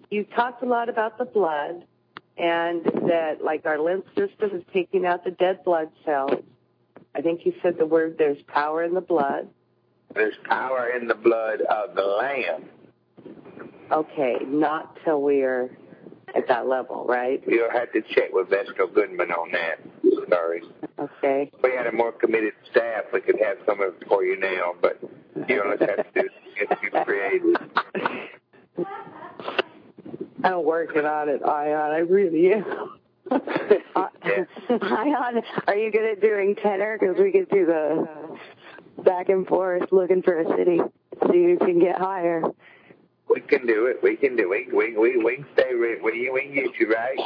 you talked a lot about the blood and that, like, our lymph system is taking out the dead blood cells. I think you said the word there's power in the blood. There's power in the blood of the Lamb. Okay, not till we're at that level, right? You'll have to check with Vestal Goodman on that. Sorry. Okay. If we had a more committed staff, we could have some of it for you now, but you'll just have to get you creative. I'm working on it, Ion. I really am. Ion, are you good at doing tenor? Because we could do the back and forth looking for a city so you can get higher. We can do it. We can do it. We can stay with you. We can get you right.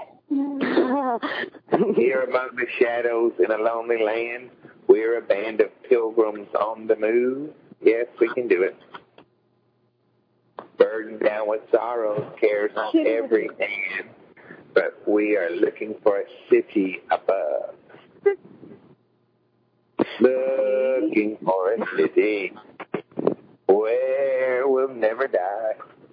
Here among the shadows in a lonely land, we're a band of pilgrims on the move. Yes, we can do it. Burdened down with sorrows, cares on every hand, but we are looking for a city above. Looking for a city where we'll never die,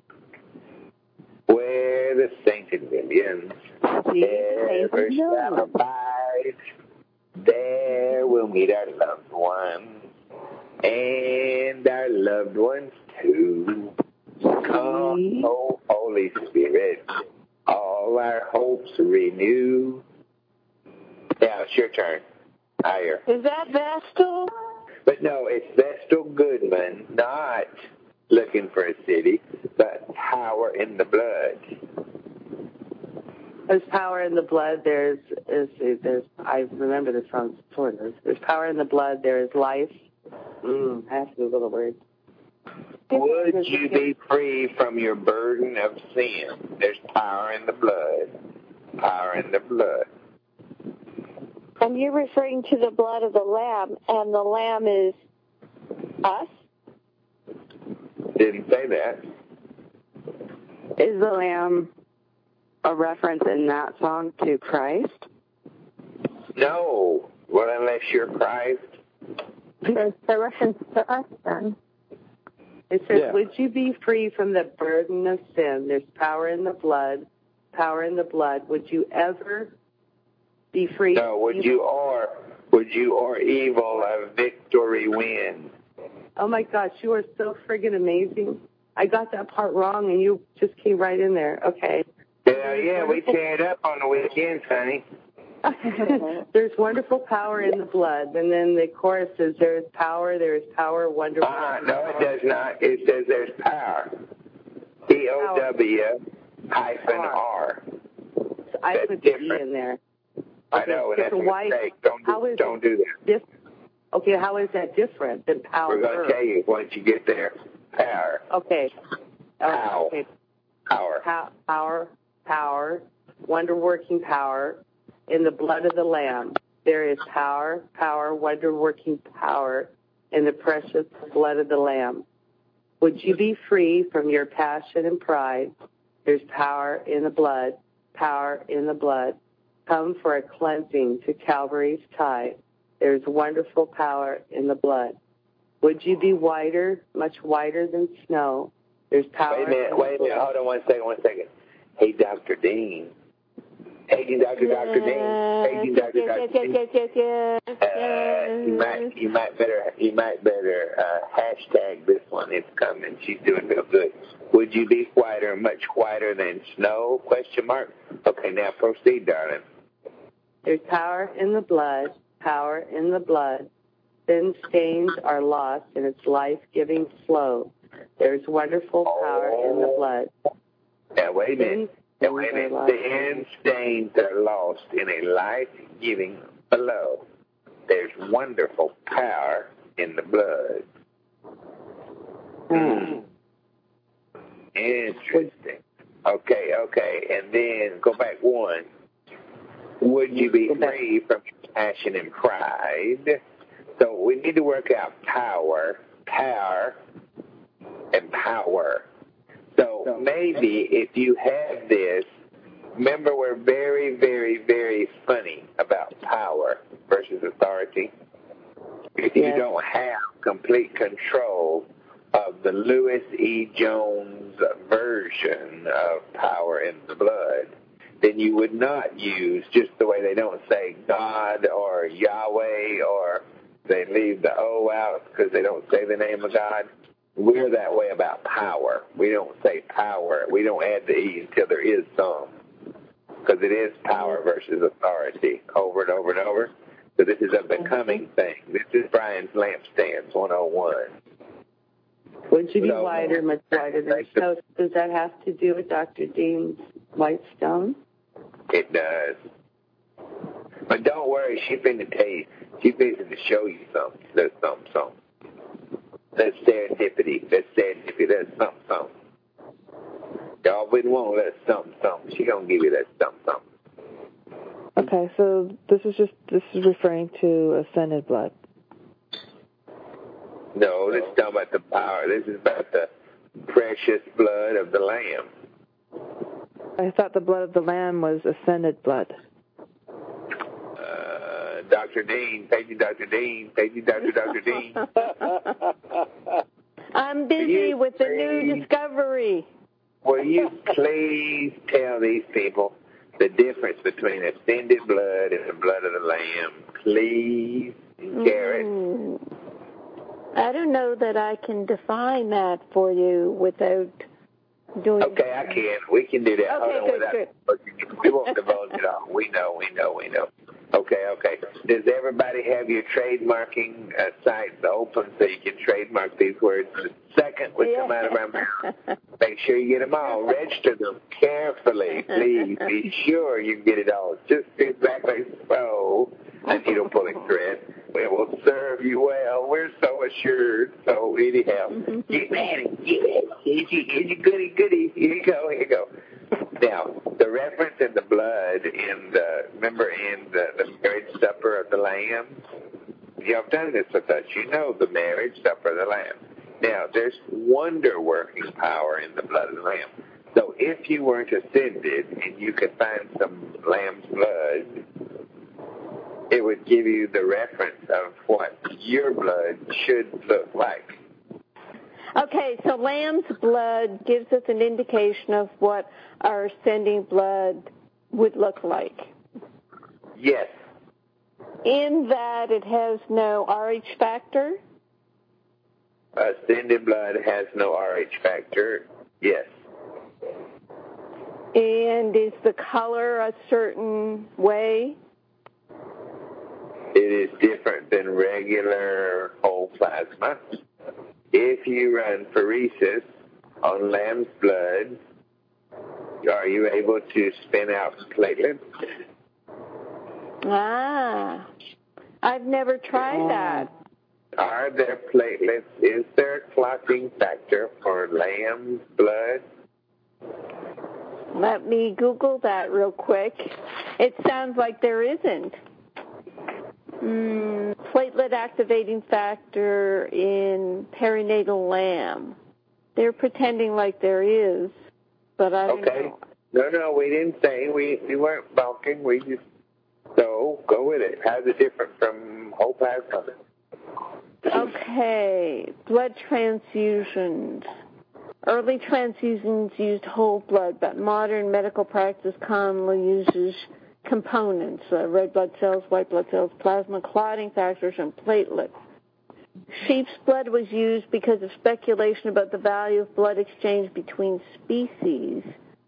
where the sainted millions never shall abide. There we'll meet our loved ones, and our loved ones too. Come, oh Holy Spirit, all our hopes renew. Now it's your turn. Higher. Is that Vestal? But no, it's Vestal Goodman, not looking for a city, but power in the blood. There's power in the blood. There's. I remember the song sort of. There's power in the blood. There is life. I have to Google the word. Would you be free from your burden of sin? There's power in the blood. Power in the blood. And you're referring to the blood of the Lamb, and the Lamb is us? Didn't say that. Is the Lamb a reference in that song to Christ? No. Well, unless you're Christ. It's a reference to us, then. It says, Would you be free from the burden of sin? There's power in the blood. Power in the blood. Would you ever be free? No, would you or evil a victory win? Oh my gosh, you are so friggin' amazing. I got that part wrong and you just came right in there. Okay. Yeah, we tear it up on the weekends, honey. There's wonderful power in the blood. And then the chorus says, there is power, wonderful. No, it does not. It says there's power. POW-R. I put the E in there. I know, and that's a mistake. Don't do that. Okay, how is that different than power? We're going to tell you once you get there. Power. Okay. Okay. Power, wonder-working power in the blood of the Lamb. There is power, wonder-working power in the precious blood of the Lamb. Would you be free from your passion and pride? There's power in the blood, power in the blood. Come for a cleansing to Calvary's tide. There's wonderful power in the blood. Would you be whiter, much whiter than snow? There's power. Wait a minute. Hold on one second. Hey, Dr. Dean. Hey, Dr. Dean. You might better hashtag this one. It's coming. She's doing real good. Would you be whiter, much whiter than snow? ? Okay, now proceed, darling. There's power in the blood, power in the blood. Sin stains are lost in its life-giving flow. There's wonderful power in the blood. Now, wait a minute. Sin stains are lost in a life-giving flow. There's wonderful power in the blood. Interesting. Okay. And then go back one. Would you be free from passion and pride? So we need to work out power, and power. So maybe if you have this, remember we're very, very, very funny about power versus authority. If you don't have complete control of the Louis E. Jones version of power in the blood, then you would not use just the way they don't say God or Yahweh, or they leave the O out because they don't say the name of God. We're that way about power. We don't say power. We don't add the E until there is some, because it is power versus authority over and over and over. So this is a becoming thing. This is Brian's Lampstands 101. Would you be whiter, much whiter than snow? Does that have to do with Dr. Dean's white stone? It does. But don't worry, she's going to tell you. She's going to show you something. There's something. That's serendipity. That's something. Y'all wouldn't want that something. She's going to give you that something. Okay, so this is referring to ascended blood. No, this is talking about the power. This is about the precious blood of the Lamb. I thought the blood of the Lamb was ascended blood. Dr. Dean, thank you, Dr. Dean. Thank you, Dr. Dean. I'm busy with the new discovery. Will you please tell these people the difference between ascended blood and the blood of the Lamb? Please, Garrett. I don't know that I can define that for you without doing... Okay, I can. We can do that. Okay, Hold on, good. We won't divulge it all. We know. Okay. Does everybody have your trademarking sites open so you can trademark these words? The second would come out of our mouth. Make sure you get them all. Register them carefully, please. Be sure you get it all just exactly so. A needle pulling thread. It will serve you well. We're so assured. So anyhow, get ready. Here's your goody. Here you go. Now, the reference in the blood remember in the marriage supper of the Lamb? Y'all have done this with us. You know the marriage supper of the Lamb. Now, there's wonder-working power in the blood of the Lamb. So if you weren't ascended and you could find some lamb's blood, it would give you the reference of what your blood should look like. Okay, so lamb's blood gives us an indication of what our ascending blood would look like. Yes. In that it has no RH factor? Ascended blood has no RH factor, yes. And is the color a certain way? It is different than regular whole plasma. If you run pheresis on lamb's blood, are you able to spin out platelets? I've never tried that. Are there platelets? Is there a clotting factor for lamb's blood? Let me Google that real quick. It sounds like there isn't. Platelet activating factor in perinatal lamb. They're pretending like there is, but I don't know. No, we didn't say. We weren't balking. We just, so go with it. How's it different from whole plasma? Okay, blood transfusions. Early transfusions used whole blood, but modern medical practice commonly uses components, red blood cells, white blood cells, plasma, clotting factors, and platelets. Sheep's blood was used because of speculation about the value of blood exchange between species.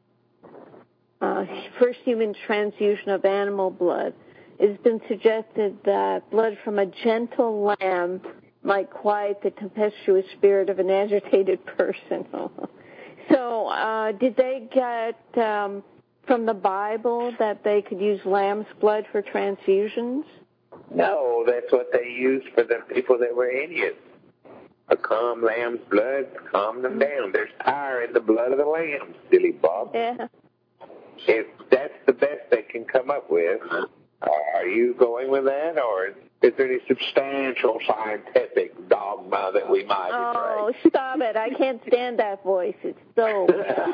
First human transfusion of animal blood. It has been suggested that blood from a gentle lamb might quiet the tempestuous spirit of an agitated person. So did they get from the Bible that they could use lamb's blood for transfusions? No, that's what they used for the people that were idiots. A calm lamb's blood, calm them down. There's power in the blood of the lamb, silly Bob. Yeah. If that's the best they can come up with, are you going with that, or is there any substantial scientific dogma that we might embrace? Oh, stop it. I can't stand that voice. It's so...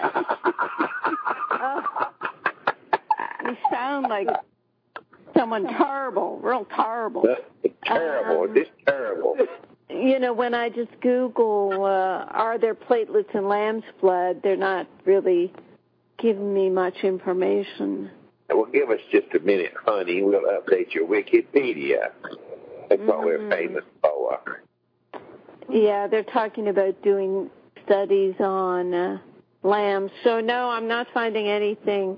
You sound like someone terrible, real terrible. Terrible, just terrible. when I just Google, are there platelets in lamb's blood, they're not really giving me much information. Well, give us just a minute, honey. We'll update your Wikipedia. That's what we're famous for. Yeah, they're talking about doing studies on lambs. So, no, I'm not finding anything.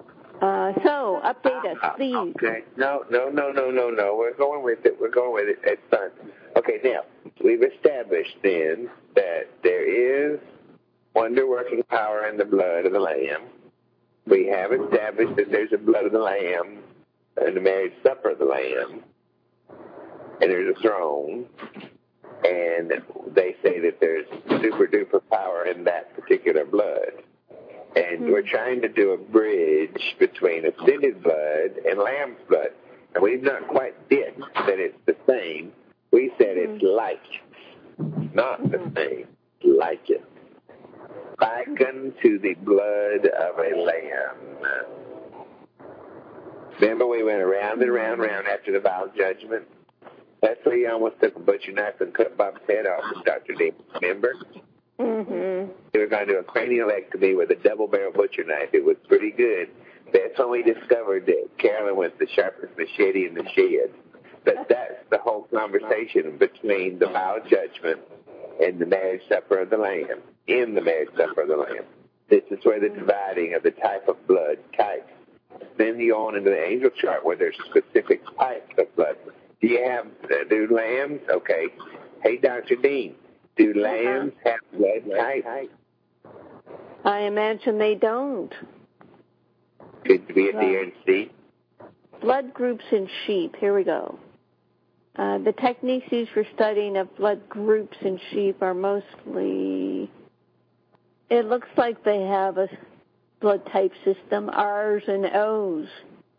So, update us, please. Okay. No. We're going with it. It's fun. Okay, now, we've established then that there is wonder-working power in the blood of the Lamb. We have established that there's a blood of the Lamb in the marriage supper of the Lamb. And there's a throne. And they say that there's super-duper power in that particular blood. And we're trying to do a bridge between ascended blood and lamb's blood. And we've not quite bit that it's the same. We said it's like it. Not the same. Like it. Likened to the blood of a lamb. Remember we went around and around after the vial judgment? That's where you almost took a butcher knife and cut Bob's head off with Dr. D. Remember? Mm-hmm. They were going to do a craniolectomy with a double-barrel butcher knife. It was pretty good. That's when we discovered that Carolyn was the sharpest machete in the shed. But that's the whole conversation between the vial judgment and the marriage supper of the Lamb. In the marriage supper of the Lamb. This is where the dividing of the type of blood types. Then you go on into the angel chart where there's specific types of blood. Do lambs? Okay. Hey, Dr. Dean, do lambs have blood types? I imagine they don't. Could be a deer and see. Blood groups in sheep. Here we go. The techniques used for studying of blood groups in sheep are mostly, it looks like they have a blood type system, R's and O's.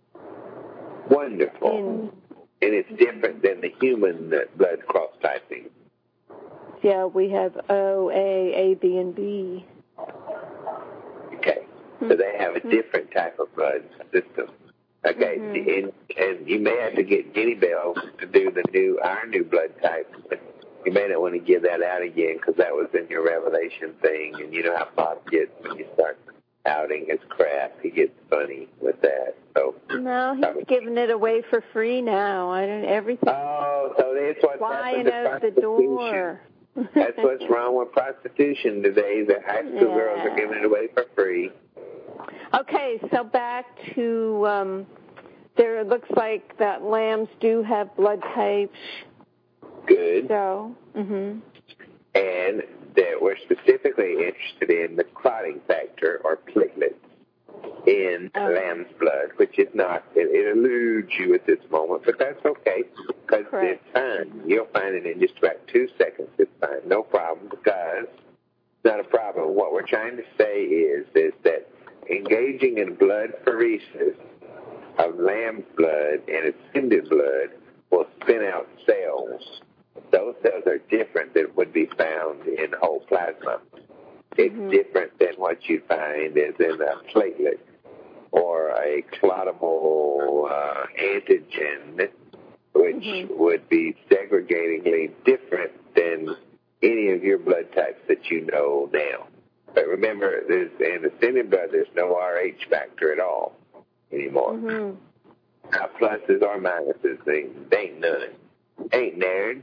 Wonderful. And it's different than the human blood cross-typing. Yeah, we have O, A, B, and B. Okay. So they have a different type of blood system. Okay. And you may have to get Guinea Bell to do our new blood type. But you may not want to give that out again because that was in your revelation thing. And you know how Bob gets when you start outing his crap. He gets funny with that. So no, he's giving it away for free now. Everything. Oh, so that's what's flying happened to out the door. That's what's wrong with prostitution today. The high school girls are giving it away for free. Okay, so back to there. It looks like that lambs do have blood types. Good. So. And that we're specifically interested in the clotting factor or platelets in lamb's blood, which is not, it eludes you at this moment, but that's okay, because it's fine. You'll find it in just about 2 seconds. It's fine, no problem, because it's not a problem. What we're trying to say is that engaging in blood pheresis of lamb's blood and ascended blood will spin out cells. Those cells are different than would be found in whole plasma. It's different than what you find as in a platelet or a clotable antigen, which would be segregatingly different than any of your blood types that you know now. But remember, in ascended blood, there's no RH factor at all anymore. Not pluses or minuses. They ain't none. Ain't nerd.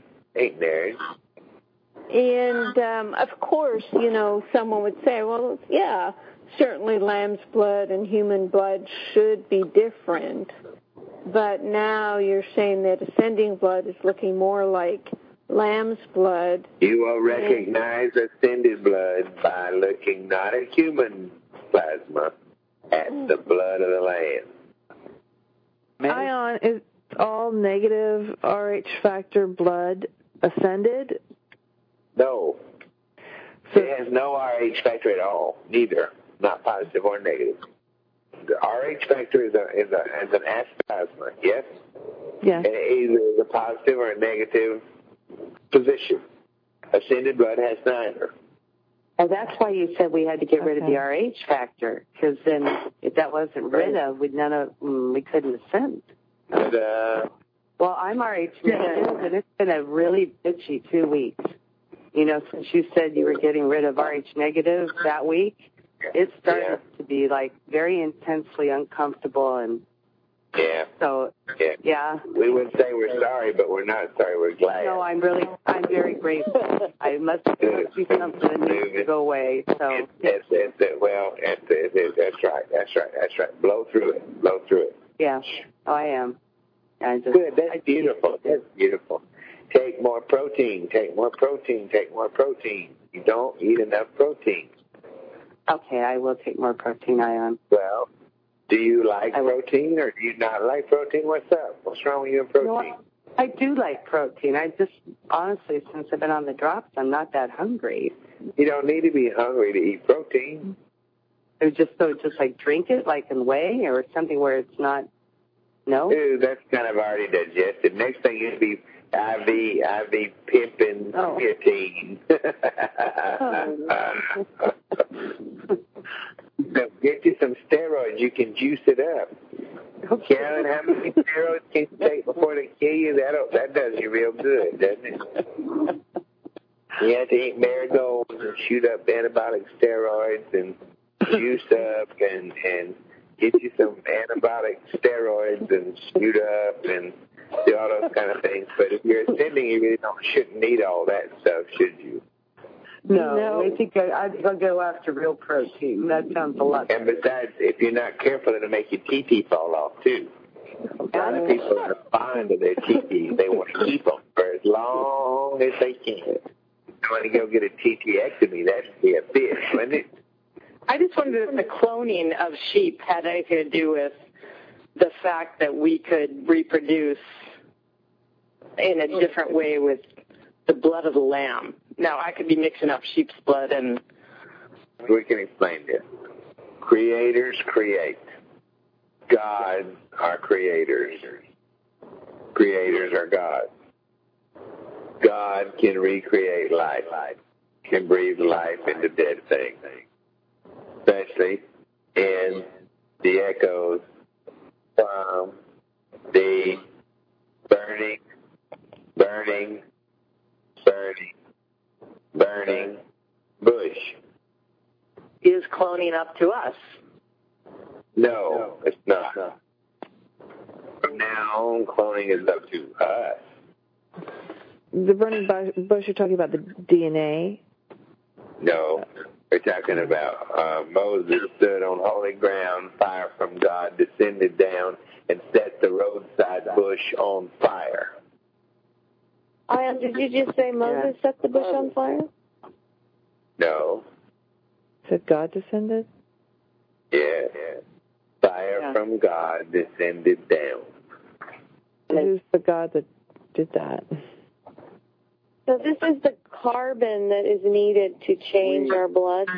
And, of course, someone would say, well, yeah, certainly lamb's blood and human blood should be different. But now you're saying that ascending blood is looking more like lamb's blood. You will recognize ascended blood by looking not at human plasma, at the blood of the Lamb. Ion, is all negative RH factor blood ascended? No. It has no RH factor at all, neither. Not positive or negative. The RH factor is an acid plasma, yes? Yes. And it either is a positive or a negative position. Ascended blood has neither. Oh, that's why you said we had to get rid of the RH factor, because then if that wasn't rid of, we couldn't ascend. Well, I'm RH negative, and it's been a really bitchy 2 weeks. You know, since you said you were getting rid of RH negative that week, it started to be, like, very intensely uncomfortable. And so, we would say we're sorry, but we're not sorry. We're glad. No, I'm very grateful. I must do something that needs to go away. So that's right. Blow through it. Yeah, I am. Good. That's beautiful. That's beautiful. Take more protein. You don't eat enough protein. Okay, I will take more protein, Ion. Well, do you like protein or do you not like protein? What's up? What's wrong with you and protein? No, I do like protein. I just, honestly, since I've been on the drops, I'm not that hungry. You don't need to be hungry to eat protein. Or just like drink it like in whey or something where it's not, no? Dude, that's kind of already digested. Next thing you'd be IV pimping creatine. Get you some steroids. You can juice it up. Okay. Carolyn, how many steroids can you take before they kill you? That does you real good, doesn't it? You have to eat marigolds and shoot up anabolic steroids and juice up and get you some anabolic steroids and shoot up and do all those kind of things. But if you're ascending, you really shouldn't need all that stuff, should you? No. I think I'll go after real protein. That sounds a lot better. And besides, if you're not careful, it'll make your TT fall off, too. A lot of people are fond of their TTs. They want to keep them for as long as they can. You want to go get a TTectomy, that'd be a bitch, wouldn't it? I just wondered if the cloning of sheep had anything to do with the fact that we could reproduce in a different way with the blood of the lamb. Now, I could be mixing up sheep's blood and... We can explain this. Creators create. Gods are creators. Creators are gods. God can recreate life, can breathe life into dead things, especially in the echoes from the burning bush. Is cloning up to us? No, it's not. From now on, cloning is up to us. The burning bush, you're talking about the DNA? No, we're talking about Moses stood on holy ground, fire from God descended down and set the roadside bush on fire. Ion, did you just say Moses set the bush on fire? No. Said God descended? Yeah. Fire from God descended down. Who's the God that did that? So this is the carbon that is needed to change our blood?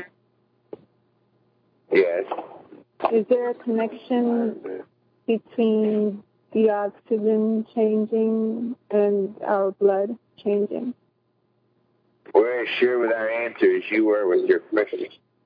Yes. Is there a connection between the oxygen changing and our blood changing? We're as sure with our answer as you were with your question.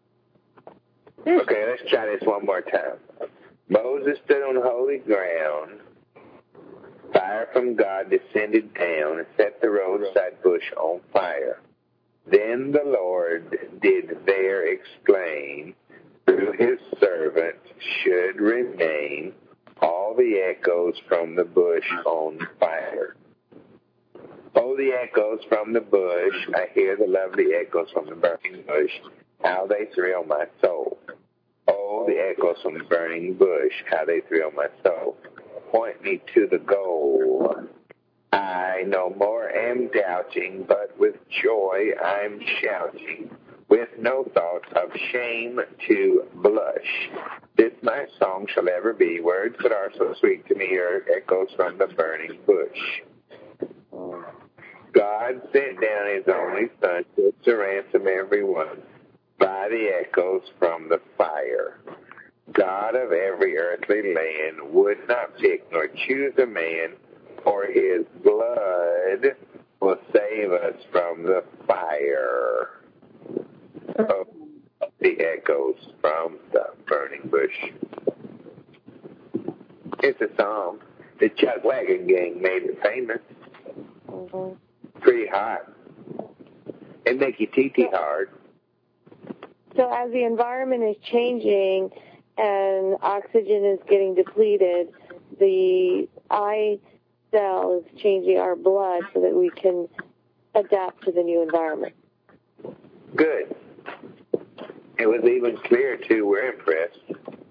Okay, let's try this one more time. Moses stood on holy ground. Fire from God descended down and set the roadside bush on fire. Then the Lord did there exclaim, through his servant should remain all the echoes from the bush on fire. Oh, the echoes from the bush, I hear the lovely echoes from the burning bush, how they thrill my soul. Oh, the echoes from the burning bush, how they thrill my soul. Point me to the goal. I no more am doubting, but with joy I'm shouting, with no thought of shame to blush. This my song shall ever be, words that are so sweet to me are echoes from the burning bush. God sent down his only son to ransom everyone by the echoes from the fire. God of every earthly land would not pick nor choose a man, for his blood will save us from the fire of the echoes from the burning bush. It's a psalm. The Chuck Wagon Gang made it famous. Mm-hmm. Pretty hot. It make you TT hard. So as the environment is changing and oxygen is getting depleted, the eye cell is changing our blood so that we can adapt to the new environment. Good. It was even clear, too. We're impressed.